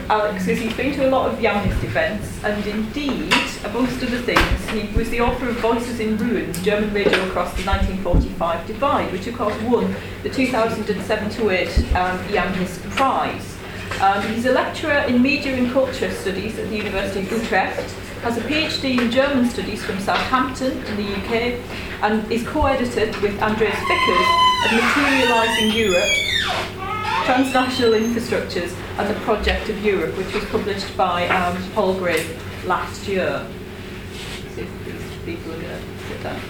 Alex is he's been to a lot of Yamhist events, and indeed, amongst other things, he was the author of Voices in Ruins, German Radio Across the 1945 Divide, which of course won the 2007-8 Yamhist Prize. He's a lecturer in Media and Culture Studies at the University of Utrecht, has a PhD in German Studies from Southampton in the UK, and is co-editor with Andreas Vickers of Materialising Europe, Transnational Infrastructures and the Project of Europe, which was published by Palgrave last year. See if these people are going to sit down.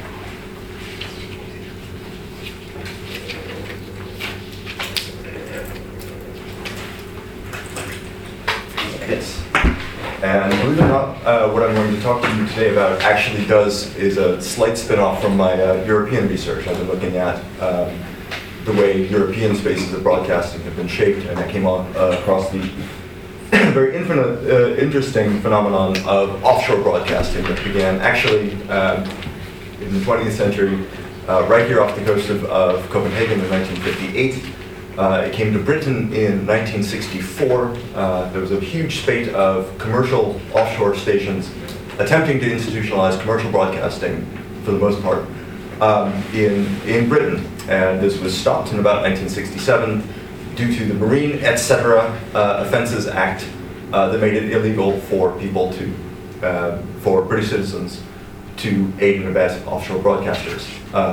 Yes. And believe it or not, what I'm going to talk to you today about actually is a slight spin-off from my European research. I've been looking at the way European spaces of broadcasting have been shaped, and I came across the very interesting phenomenon of offshore broadcasting that began actually in the 20th century, right here off the coast of Copenhagen in 1958. It came to Britain in 1964. There was a huge spate of commercial offshore stations attempting to institutionalize commercial broadcasting, for the most part, in Britain. And this was stopped in about 1967 due to the Marine Etc. Offences Act that made it illegal for people for British citizens to aid and abet offshore broadcasters.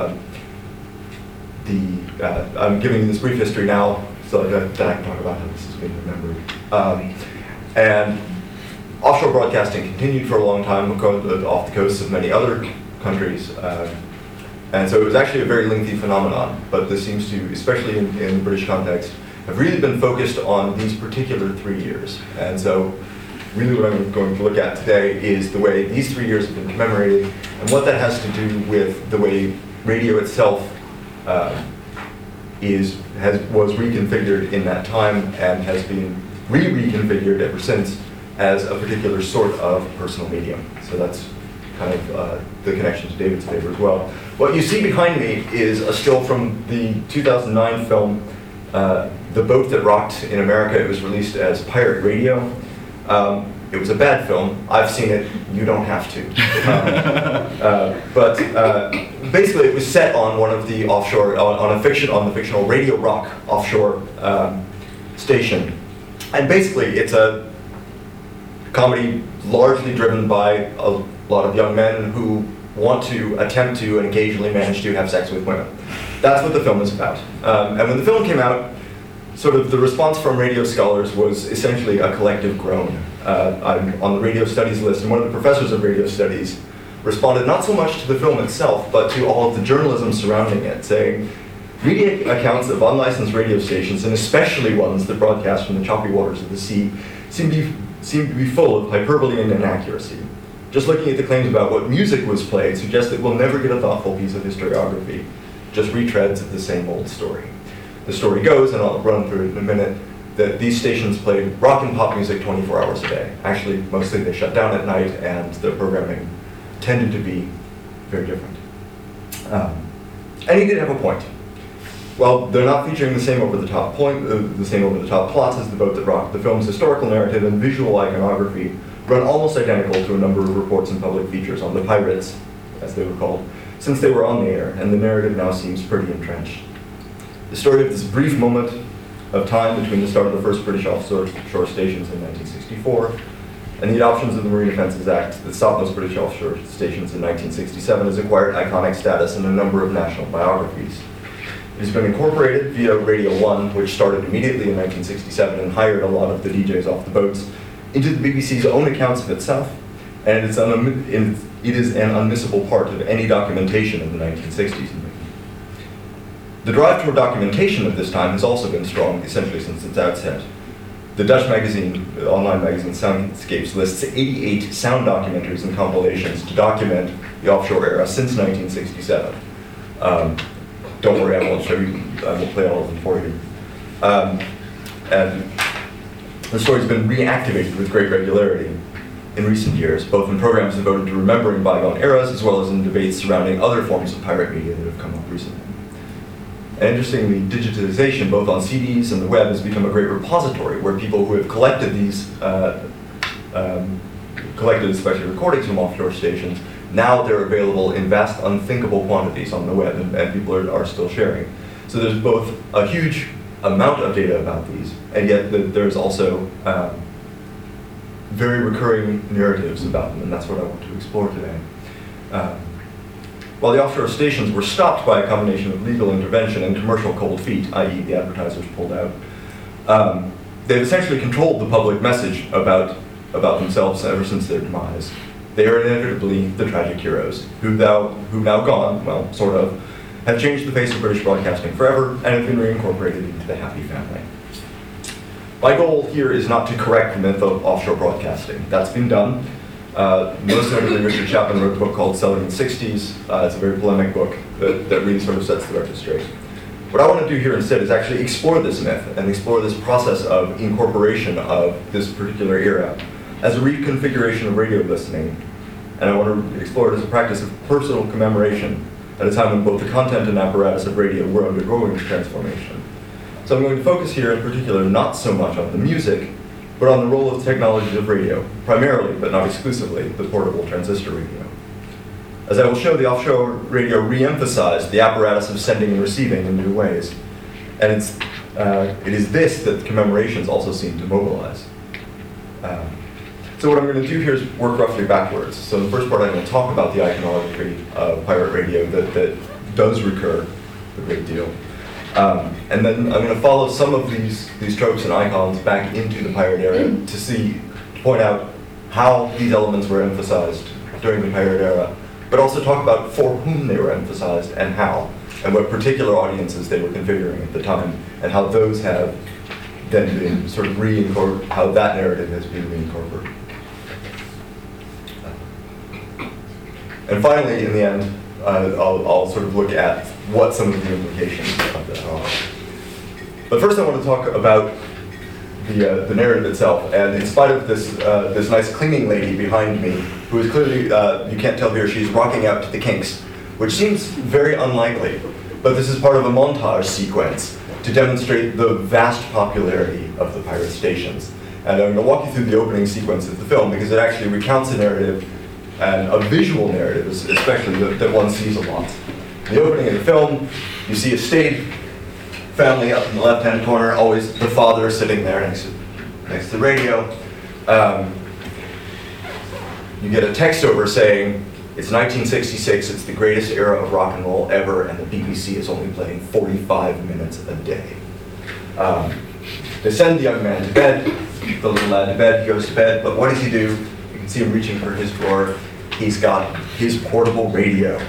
I'm giving you this brief history now so that I can talk about how this is being remembered. And offshore broadcasting continued for a long time off the coasts of many other countries. And so it was actually a very lengthy phenomenon, but this seems to, especially in the British context, have really been focused on these particular 3 years. And so really what I'm going to look at today is the way these 3 years have been commemorated and what that has to do with the way radio itself was reconfigured in that time and has been reconfigured ever since as a particular sort of personal medium. So that's kind of the connection to David's paper as well. What you see behind me is a still from the 2009 film, The Boat That Rocked in America. It was released as Pirate Radio. It was a bad film. I've seen it. You don't have to. But basically, it was set on one of the offshore, on the fictional Radio Rock offshore station, and basically, it's a comedy largely driven by a lot of young men who want to attempt to and occasionally manage to have sex with women. That's what the film is about. And when the film came out, sort of the response from radio scholars was essentially a collective groan. I'm on the radio studies list, and one of the professors of radio studies responded not so much to the film itself, but to all of the journalism surrounding it, saying, media accounts of unlicensed radio stations, and especially ones that broadcast from the choppy waters of the sea, seem to be full of hyperbole and inaccuracy. Just looking at the claims about what music was played suggests that we'll never get a thoughtful piece of historiography, just retreads of the same old story. The story goes, and I'll run through it in a minute, that these stations played rock and pop music 24 hours a day. Actually, mostly they shut down at night, and the programming tended to be very different. And he did have a point. Well, they're not featuring the same over-the-top plots as The Boat That Rocked. The film's historical narrative and visual iconography run almost identical to a number of reports and public features on the pirates, as they were called, since they were on the air, and the narrative now seems pretty entrenched. The story of this brief moment of time between the start of the first British offshore stations in 1964 and the adoptions of the Marine Offences Act that stopped those British offshore stations in 1967 has acquired iconic status in a number of national biographies. It has been incorporated via Radio 1, which started immediately in 1967 and hired a lot of the DJs off the boats, into the BBC's own accounts of itself, and it is an unmissable part of any documentation of the 1960s. The drive toward documentation of this time has also been strong, essentially since its outset. The Dutch magazine, the online magazine Soundscapes, lists 88 sound documentaries and compilations to document the offshore era since 1967. Don't worry, I won't show you, I won't play all of them for you. And the story's been reactivated with great regularity in recent years, both in programs devoted to remembering bygone eras, as well as in debates surrounding other forms of pirate media that have come up recently. And interestingly, digitization, both on CDs and the web, has become a great repository where people who have collected these, collected especially recordings from offshore stations, now they're available in vast, unthinkable quantities on the web, and people are still sharing. So there's both a huge amount of data about these, and yet there's also very recurring narratives about them, and that's what I want to explore today. While the offshore stations were stopped by a combination of legal intervention and commercial cold feet, i.e. the advertisers pulled out, they've essentially controlled the public message about themselves ever since their demise. They are inevitably the tragic heroes, who've now gone, well, sort of, have changed the face of British broadcasting forever and have been reincorporated into the happy family. My goal here is not to correct the myth of offshore broadcasting. That's been done. Most notably, Richard Chapman wrote a book called Selling in the 60s. It's a very polemic book that really sort of sets the record straight. What I want to do here instead is actually explore this myth and explore this process of incorporation of this particular era as a reconfiguration of radio listening. And I want to explore it as a practice of personal commemoration at a time when both the content and apparatus of radio were undergoing transformation. So I'm going to focus here in particular not so much on the music, but on the role of technologies of radio, primarily, but not exclusively, the portable transistor radio. As I will show, the offshore radio re-emphasized the apparatus of sending and receiving in new ways. And it is this that commemorations also seem to mobilize. So what I'm going to do here is work roughly backwards. So in the first part, I'm going to talk about the iconography of pirate radio that does recur a great deal. And then I'm going to follow some of these tropes and icons back into the pirate era to point out how these elements were emphasized during the pirate era, but also talk about for whom they were emphasized and how, and what particular audiences they were configuring at the time, and how those have then been sort of reincorporated, how that narrative has been reincorporated. And finally, in the end, I'll sort of look at what some of the implications of that are. But first I want to talk about the narrative itself. And in spite of this nice cleaning lady behind me, who is clearly, you can't tell here, she's rocking out to the Kinks, which seems very unlikely. But this is part of a montage sequence to demonstrate the vast popularity of the pirate stations. And I'm going to walk you through the opening sequence of the film because it actually recounts a narrative, and a visual narrative especially, that one sees a lot. In the opening of the film, you see a staid family up in the left-hand corner, always the father sitting there next to the radio. You get a text over saying, it's 1966, it's the greatest era of rock and roll ever, and the BBC is only playing 45 minutes a day. They send the young man to bed, the little lad to bed, he goes to bed, but what does he do? You can see him reaching for his drawer. He's got his portable radio,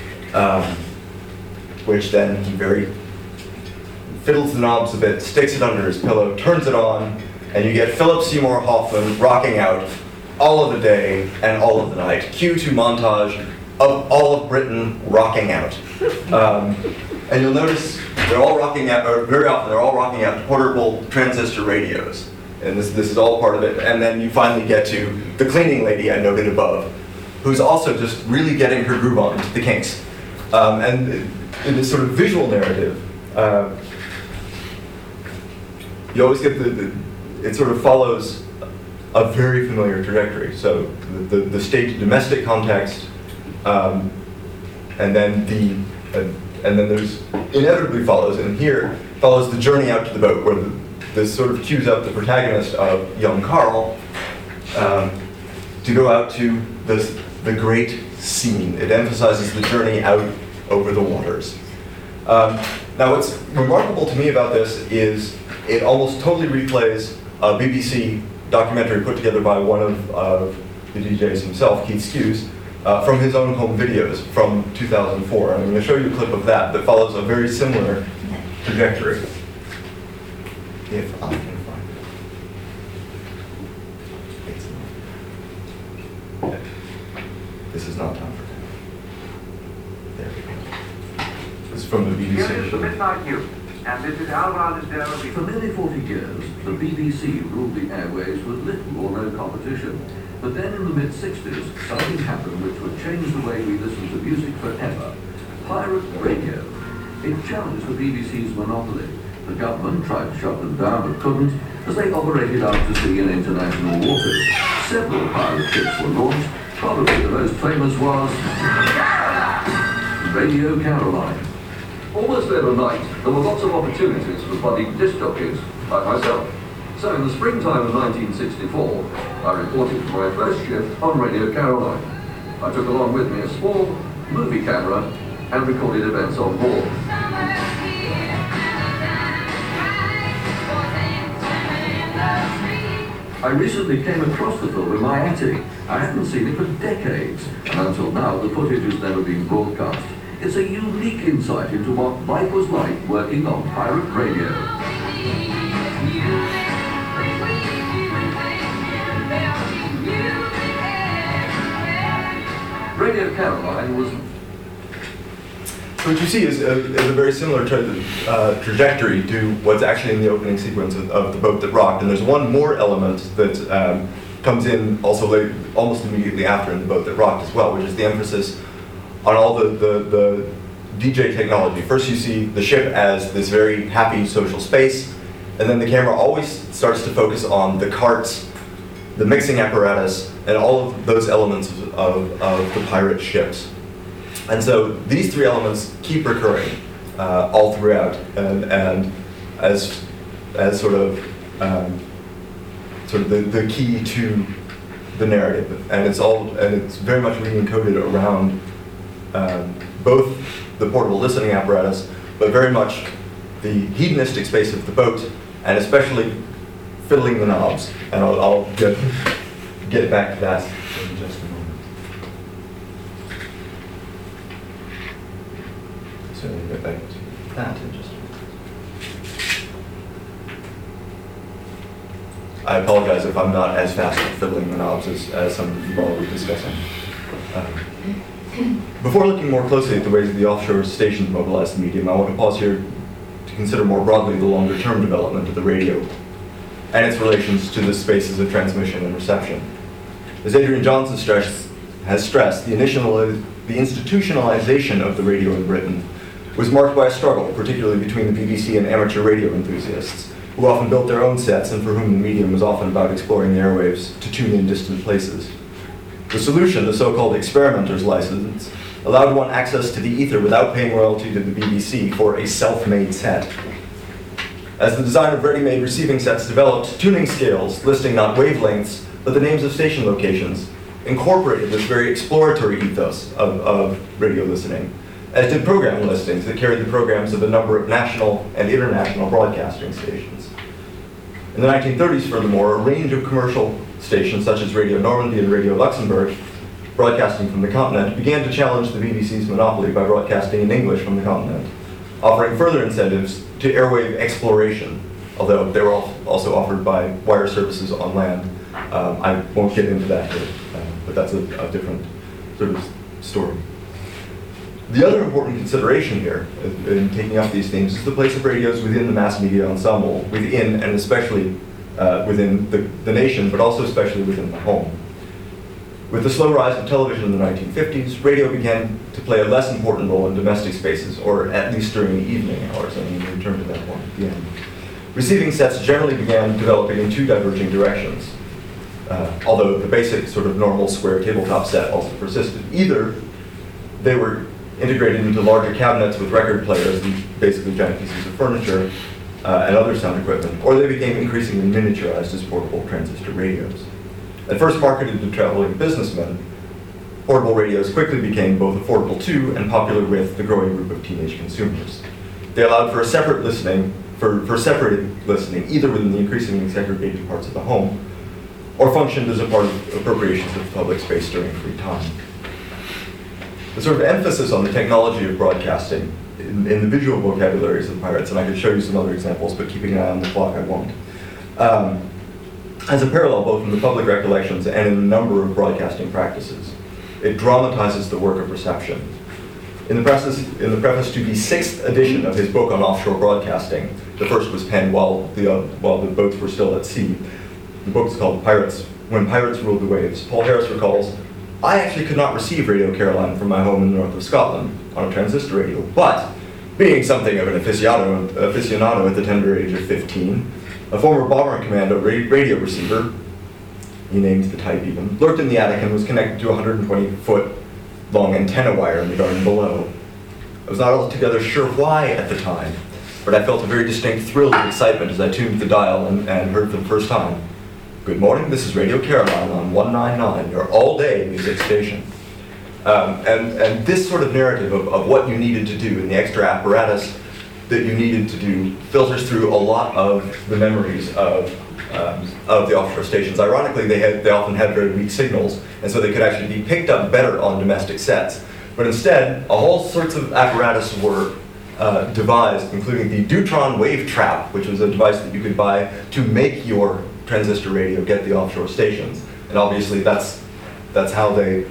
which then he very fiddles the knobs a bit, sticks it under his pillow, turns it on, and you get Philip Seymour Hoffman rocking out all of the day and all of the night. Cue to montage of all of Britain rocking out. And you'll notice they're all rocking out, or very often they're all rocking out portable transistor radios. And this is all part of it. And then you finally get to the cleaning lady I noted above, who's also just really getting her groove on to the Kinks. And in this sort of visual narrative, you always get it sort of follows a very familiar trajectory. So the state domestic context, and then there's inevitably follows, and here follows the journey out to the boat, where this sort of cues up the protagonist of young Carl to go out to the great scene. It emphasizes the journey out over the waters. Now what's remarkable to me about this is it almost totally replays a BBC documentary put together by one of the DJs himself, Keith Skews, from his own home videos from 2004. And I'm going to show you a clip of that follows a very similar trajectory. If I can find it. It's not. Okay. This is not time for that. There we go. This is from the BBC. Here is the Midnight Youth, and this is Alvar Lisdale. For nearly 40 years, the BBC ruled the airwaves with little or no competition. But then in the mid-60s, something happened which would change the way we listen to music forever. Pirate radio. It challenged the BBC's monopoly. The government tried to shut them down but couldn't, as they operated out to sea in international waters. Several pirate ships were launched. Probably the most famous was Radio Caroline. Almost overnight, there were lots of opportunities for budding disc jockeys, like myself. So in the springtime of 1964, I reported for my first shift on Radio Caroline. I took along with me a small movie camera and recorded events on board. I recently came across the film in my attic. I hadn't seen it for decades, and until now the footage has never been broadcast. It's a unique insight into what life was like working on pirate radio. Radio Caroline was... So what you see is a very similar trajectory to what's actually in the opening sequence of The Boat That Rocked. And there's one more element that comes in also almost immediately after in The Boat That Rocked as well, which is the emphasis on all the DJ technology. First you see the ship as this very happy social space, and then the camera always starts to focus on the carts, the mixing apparatus, and all of those elements of the pirate ships. And so these three elements keep recurring all throughout, and as sort of the key to the narrative. And it's very much re-encoded around both the portable listening apparatus, but very much the hedonistic space of the boat, and especially fiddling the knobs. And I'll get back to that in just a moment. So we'll get back to that in just a moment. I apologize if I'm not as fast at fiddling the knobs as some of you all will be discussing. Before looking more closely at the ways the offshore stations mobilize the medium, I want to pause here to consider more broadly the longer-term development of the radio and its relations to the spaces of transmission and reception. As Adrian Johnson has stressed, the institutionalization of the radio in Britain was marked by a struggle, particularly between the BBC and amateur radio enthusiasts, who often built their own sets and for whom the medium was often about exploring the airwaves to tune in distant places. The solution, the so-called experimenter's license, allowed one access to the ether without paying royalty to the BBC for a self-made set. As the design of ready-made receiving sets developed, tuning scales, listing not wavelengths, but the names of station locations, incorporated this very exploratory ethos of radio listening, as did program listings that carried the programs of a number of national and international broadcasting stations. In the 1930s, furthermore, a range of commercial stations such as Radio Normandy and Radio Luxembourg, broadcasting from the continent, began to challenge the BBC's monopoly by broadcasting in English from the continent, offering further incentives to airwave exploration, although they were also offered by wire services on land. I won't get into that here, but that's a different sort of story. The other important consideration here in taking up these themes is the place of radios within the mass media ensemble, within and especially within the nation, but also especially within the home. With the slow rise of television in the 1950s, radio began to play a less important role in domestic spaces, or at least during the evening hours, and we'll return to that point at the end. Receiving sets generally began developing in two diverging directions, although the basic sort of normal square tabletop set also persisted. Either they were integrated into larger cabinets with record players, and basically giant pieces of furniture, and other sound equipment, or they became increasingly miniaturized as portable transistor radios. At first marketed to traveling businessmen, portable radios quickly became both affordable to and popular with the growing group of teenage consumers. They allowed for a separate listening, for separated listening, either within the increasingly segregated parts of the home, or functioned as a part of appropriations of public space during free time. The sort of emphasis on the technology of broadcasting in the visual vocabularies of pirates, and I could show you some other examples, but keeping an eye on the clock, I won't, has a parallel both in the public recollections and in a number of broadcasting practices. It dramatizes the work of reception. In the preface to the 6th edition of his book on offshore broadcasting, the first was penned while the boats were still at sea. The book is called Pirates, When Pirates Ruled the Waves. Paul Harris recalls, "I actually could not receive Radio Caroline from my home in the north of Scotland on a transistor radio, but Being something of an aficionado at the tender age of 15, a former bomber commando radio receiver, he named the type even, lurked in the attic and was connected to a 120-foot long antenna wire in the garden below. I was not altogether sure why at the time, but I felt a very distinct thrill of excitement as I tuned the dial and heard for the first time, "Good morning, this is Radio Caroline on 199, your all-day music station." And this sort of narrative of what you needed to do and the extra apparatus that you needed to do filters through a lot of the memories of the offshore stations. Ironically, they often had very weak signals, and so they could actually be picked up better on domestic sets. But instead, a whole sorts of apparatus were devised, including the Deutron Wave Trap, which was a device that you could buy to make your transistor radio get the offshore stations. And obviously, that's how they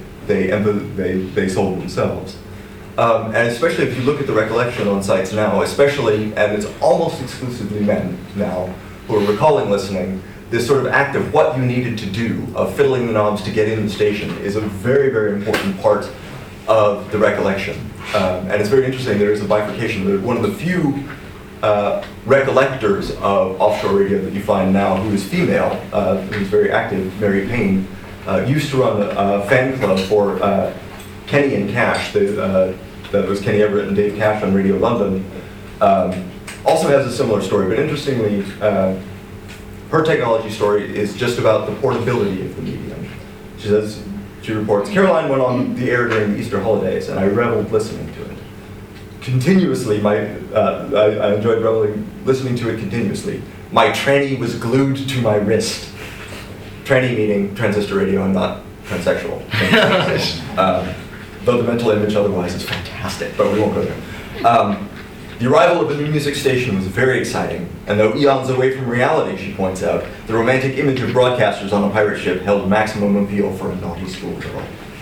sold themselves. And especially if you look at the recollection on sites now, especially, and it's almost exclusively men now who are recalling listening, this sort of act of what you needed to do, of fiddling the knobs to get in the station, is a very, very important part of the recollection. And it's very interesting, there is a bifurcation. One of the few recollectors of offshore radio that you find now who is female, who's very active, Mary Payne, used to run a fan club for Kenny and Cash, that was Kenny Everett and Dave Cash on Radio London. Also has a similar story, but interestingly, her technology story is just about the portability of the medium. She reports, "Caroline went on the air during the Easter holidays, and I reveled listening to it. Continuously, I enjoyed listening to it continuously. My tranny was glued to my wrist." Tranny meaning transistor radio and not transsexual. Though the mental image otherwise is fantastic, but we won't go there. The arrival of the new music station was very exciting, and though eons away from reality, she points out, the romantic image of broadcasters on a pirate ship held maximum appeal for a naughty schoolgirl.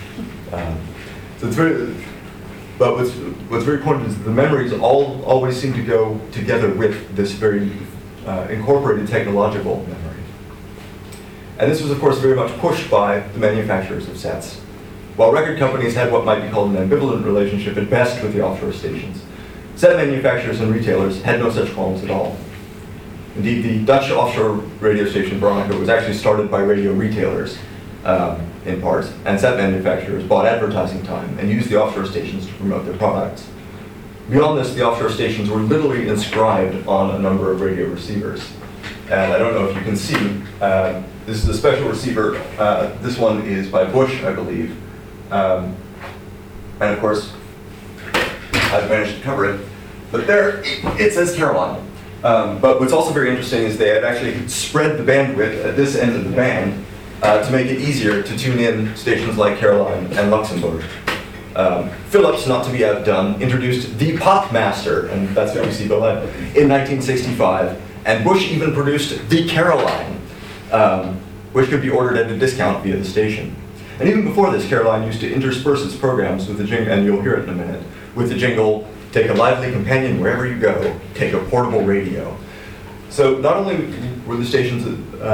So it's very, but what's very important is the memories always seem to go together with this very incorporated technological memory. And this was, of course, very much pushed by the manufacturers of sets. While record companies had what might be called an ambivalent relationship at best with the offshore stations, set manufacturers and retailers had no such qualms at all. Indeed, the Dutch offshore radio station Veronica was actually started by radio retailers, in part, and set manufacturers bought advertising time and used the offshore stations to promote their products. Beyond this, the offshore stations were literally inscribed on a number of radio receivers. And I don't know if you can see, this is a special receiver. This one is by Bush, I believe. And of course, I've managed to cover it. But there, it says Caroline. But what's also very interesting is they had actually spread the bandwidth at this end of the band to make it easier to tune in stations like Caroline and Luxembourg. Philips, not to be outdone, introduced the Popmaster, and that's what you see below, in 1965. And Bush even produced the Caroline, which could be ordered at a discount via the station. And even before this, Caroline used to intersperse its programs with the jingle, and you'll hear it in a minute, with the jingle, "Take a lively companion wherever you go, take a portable radio." So not only were the stations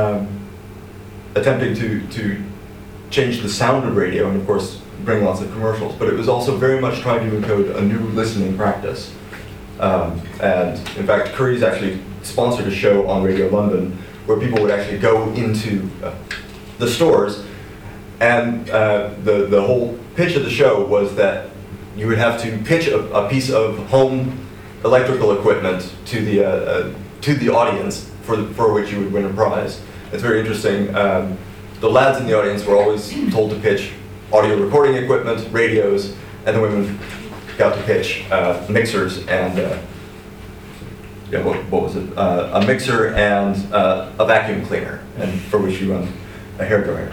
attempting to change the sound of radio, and of course bring lots of commercials, but it was also very much trying to encode a new listening practice. And in fact, Curry's actually sponsored a show on Radio London where people would actually go into the stores, and the whole pitch of the show was that you would have to pitch a piece of home electrical equipment to the audience for which you would win a prize. It's very interesting. The lads in the audience were always told to pitch audio recording equipment, radios, and the women got to pitch mixers and what was it? A mixer and a vacuum cleaner, and for which you run a hairdryer.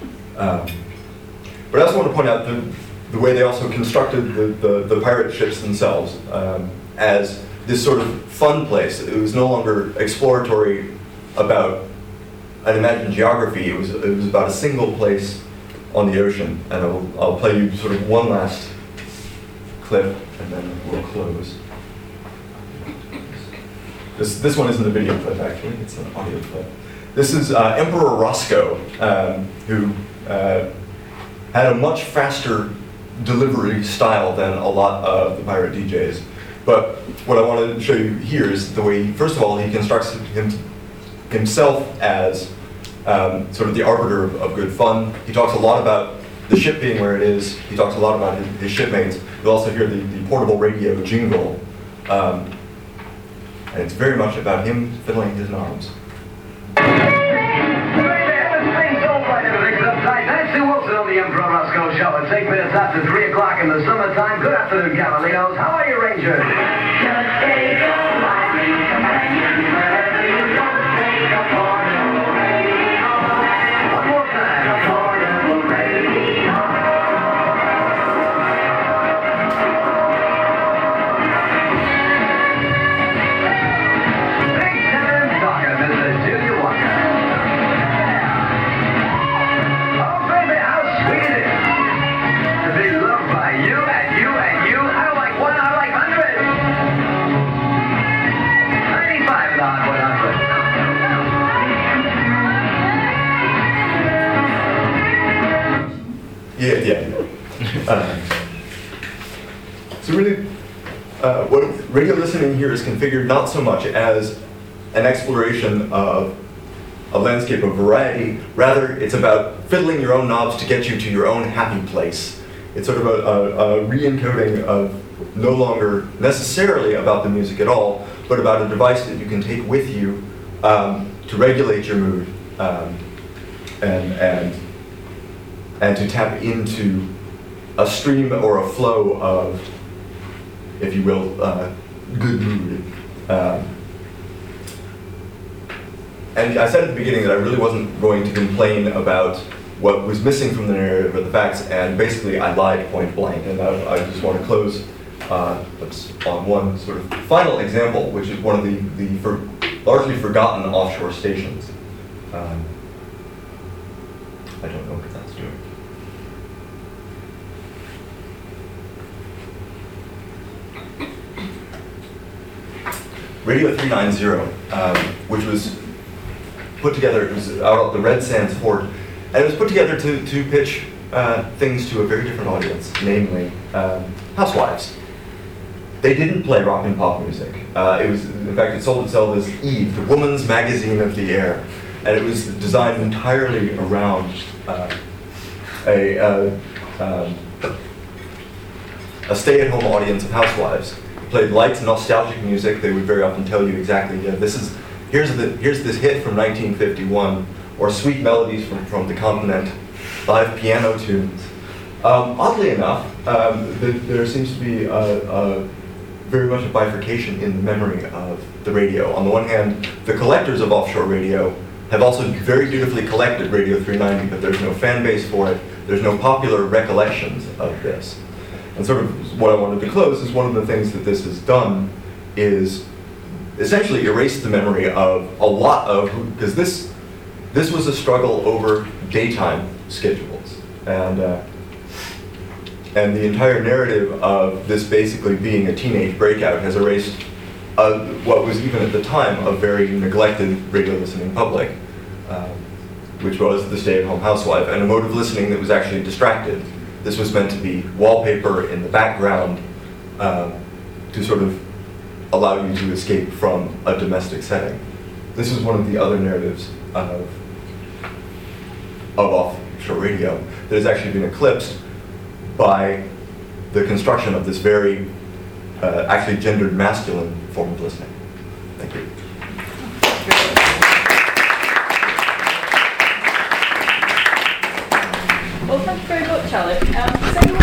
But I also want to point out the way they also constructed the pirate ships themselves as this sort of fun place. It was no longer exploratory about an imagined geography. It was about a single place on the ocean. And I'll play you sort of one last clip, and then we'll close. This one isn't a video clip, actually. It's an audio clip. This is Emperor Roscoe, who had a much faster delivery style than a lot of the pirate DJs. But what I wanted to show you here is the way, first of all, he constructs himself as sort of the arbiter of good fun. He talks a lot about the ship being where it is. He talks a lot about his shipmates. You'll also hear the portable radio jingle. And it's very much about him fiddling his knobs. Nancy Wilson on the Emperor Roscoe Show at 8 minutes after 3 o'clock in the summertime. Good afternoon, Galileos. How are you, Rangers? Just take a lively companion wherever you go. Take a portable radio. One more time. A portable radio. Big time talker, Mr. Junior Walker. Yeah. So really, what radio listening here is configured not so much as an exploration of a landscape of variety, rather it's about fiddling your own knobs to get you to your own happy place. It's sort of a re-encoding of no longer necessarily about the music at all, but about a device that you can take with you to regulate your mood and to tap into a stream or a flow of, if you will, good mood. And I said at the beginning that I really wasn't going to complain about what was missing from the narrative or the facts, and basically I lied point blank. And I just want to close on one sort of final example, which is one of the largely forgotten offshore stations. I don't know what that's doing. Radio 390, which was put together, it was out at the Red Sands Fort, and it was put together to pitch things to a very different audience, namely housewives. They didn't play rock and pop music. In fact, it sold itself as Eve, the woman's magazine of the air, and it was designed entirely around a stay-at-home audience of housewives. Played light, nostalgic music. They would very often tell you exactly, here's this hit from 1951, or sweet melodies from the continent, live piano tunes. Oddly enough, there seems to be very much a bifurcation in the memory of the radio. On the one hand, the collectors of offshore radio have also very dutifully collected Radio 390, but there's no fan base for it. There's no popular recollections of this. And sort of what I wanted to close is one of the things that this has done is essentially erase the memory of a lot of, because this was a struggle over daytime schedules. And the entire narrative of this basically being a teenage breakout has erased what was even at the time a very neglected radio listening public, which was the stay-at-home housewife, and a mode of listening that was actually distracted. This was meant to be wallpaper in the background to sort of allow you to escape from a domestic setting. This is one of the other narratives of offshore radio that has actually been eclipsed by the construction of this very actually gendered masculine form of listening. Thank you. Well, thank you very much, Alec. Does anyone